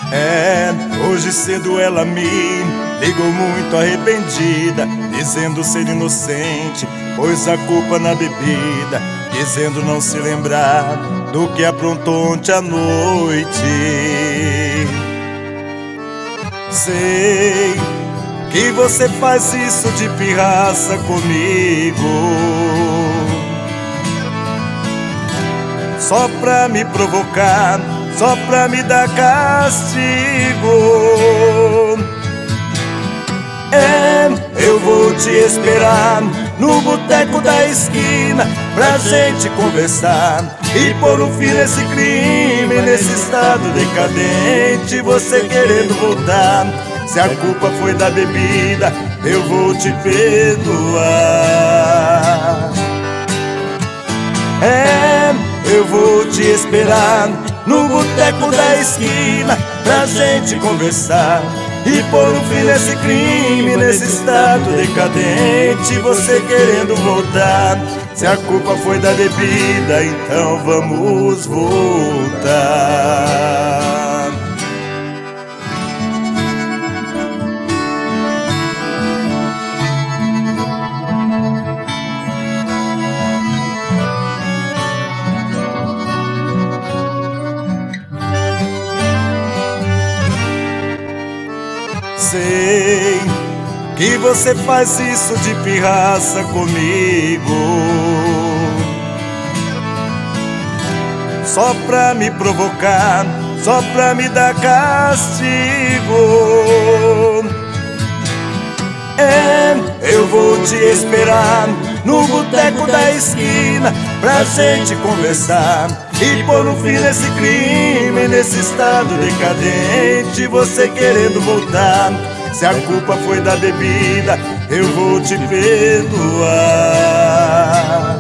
Hoje cedo ela me ligou muito arrependida, dizendo ser inocente, pois a culpa na bebida, dizendo não se lembrar do que aprontou ontem à noite. Sei que você faz isso de pirraça comigo, só pra me provocar, só pra me dar castigo. Eu vou te esperar no boteco da esquina pra gente conversar e pôr um fim nesse crime, nesse estado decadente. Você querendo voltar, se a culpa foi da bebida, eu vou te perdoar. Eu vou te esperar no boteco da esquina pra gente conversar e pôr um fim nesse crime, nesse estado decadente. Você querendo voltar, se a culpa foi da bebida, então vamos voltar. Sei que você faz isso de pirraça comigo, só pra me provocar, só pra me dar castigo. Eu vou te esperar no boteco da esquina pra gente conversar e pôr um fim nesse crime, nesse estado decadente. Você querendo voltar, se a culpa foi da bebida, eu vou te perdoar.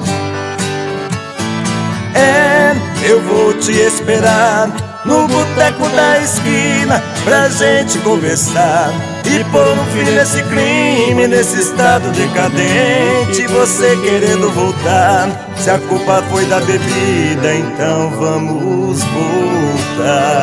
Eu vou te esperar no boteco da esquina pra gente conversar e pôr um fim nesse crime, nesse estado decadente. Você querendo voltar, se a culpa foi da bebida, então vamos voltar.